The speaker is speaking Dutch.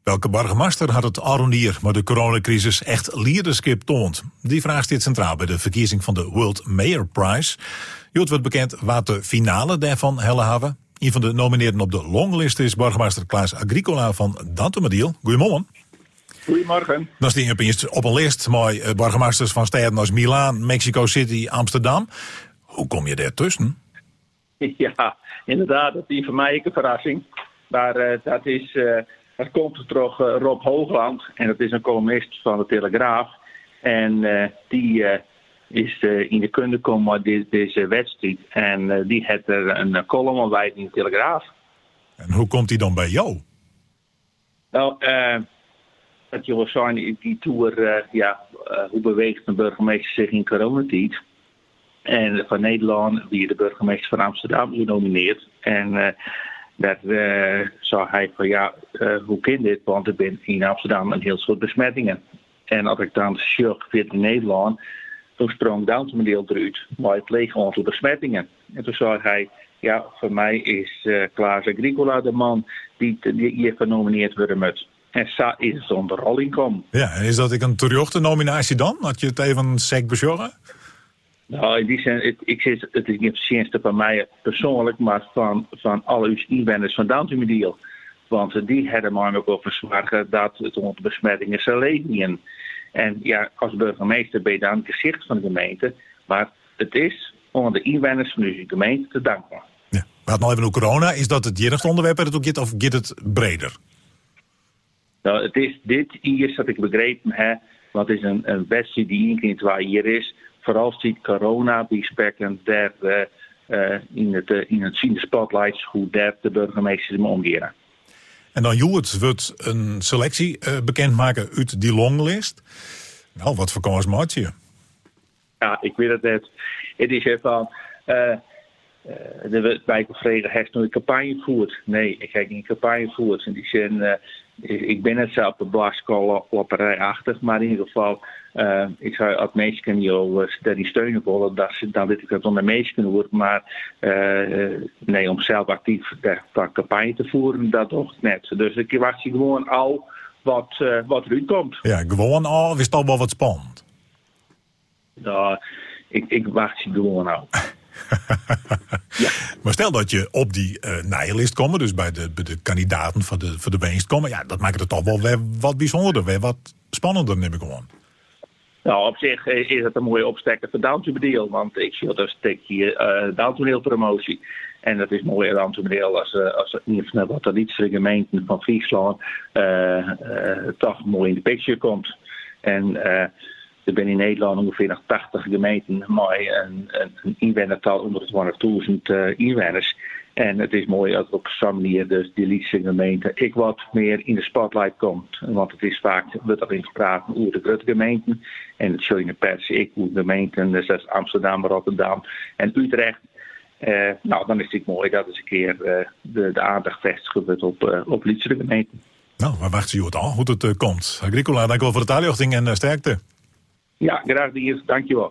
Welke burgemeester had het arrondier maar de coronacrisis echt leiderschap toont? Die vraag staat centraal bij de verkiezing van de World Mayor Prize. Jood wordt bekend wat de finale daarvan helle hebben. Een van de nomineerden op de longlist is burgemeester Klaas Agricola van Dantemadiel. Goedemorgen. Goedemorgen. Dan staan je opeens op een lijst met burgemeesters van steden als Milaan, Mexico City, Amsterdam. Hoe kom je daar tussen? Ja, inderdaad, dat is voor mij ook een verrassing. Maar dat komt door Rob Hoogland. En dat is een columnist van de Telegraaf. En die is in de kunde gekomen met deze wedstrijd. En die heeft er een column aan wijd in de Telegraaf. En hoe komt die dan bij jou? Nou, dat je wil zijn, die tour, hoe beweegt een burgemeester zich in coronatijd? En van Nederland wie de burgemeester van Amsterdam genomineerd. En dat zei hij van hoe kan dit? Want er zijn in Amsterdam een heel soort besmettingen. En als ik dan shock vind in Nederland, toen sprong Dantemadiel eruit. Maar het leeg aantal besmettingen. En toen zei hij, voor mij is Klaas Agricola de man die hier genomineerd wordt met. En zo is het onder rolling komen. Ja, en is dat een terugte nominatie dan? Had je het even sec bezorgen? Nou, in die zin, het is niet precies van mij persoonlijk, maar van alle uw inwoners van Dantemadiel. Want die hebben mij ook over verzorgen dat het onder besmettingen zal leven. En als burgemeester ben je dan het gezicht van de gemeente. Maar het is onder de inwoners van uw gemeente te danken. Ja. We hadden al even over corona. Is dat het enigste onderwerp dat het ook of gaat het breder? Nou, het is dit hier, dat ik begrepen heb. Want het is een wedstrijd die in 2 jaar is. Vooral ziet corona bijspekken daar in de spotlights hoe daar de burgemeesters mee omgaan. En dan wordt een selectie bekendmaken uit die longlist. Nou, wat voor kans maakt je? Ja, ik weet het net. Het is even bij vrede heeft nooit campagne gevoerd. Nee, ik heb geen campagne gevoerd. In die zin, ik ben het zelf een blaaskolopperijachtig, maar in ieder geval, ik zou als mensen jou die steunen willen, dan weet ik dat onder mensen wordt. Maar nee, om zelf actief de campagne te voeren, dat toch net. Dus ik wacht gewoon al wat eruit komt. Ja, gewoon al, is het al wel wat spannend? Nou, ik wacht gewoon al. Ja. Maar stel dat je op die nijenlist komt, dus bij de kandidaten voor de winst komen, ja, dat maakt het toch wel weer wat bijzonderder, weer wat spannender, neem ik gewoon. Nou, op zich is het een mooie opstekker voor Dantemadiel, want ik zie dat stek hier Dantemadiel promotie. En dat is mooi aan Dantemadiel als een van de wat traditionele gemeenten van Friesland toch mooi in de picture komt. En er zijn in Nederland ongeveer nog 80 gemeenten met een inwonertal onder de 200.000 inwoners. En het is mooi als op zo'n manier dus die liefste gemeente ik wat meer in de spotlight komt. Want het is vaak, wordt er in gepraat over de grote gemeenten. En het show in de pers, ik hoe de gemeenten, dus dat is Amsterdam, Rotterdam en Utrecht. Nou, dan is het mooi dat eens een keer de aandacht vestigd wordt op liefste gemeenten. Nou, maar wacht je het al, hoe het komt. Agricola, dank u wel voor de taaljochting en sterkte. Ja, graag, dankjewel.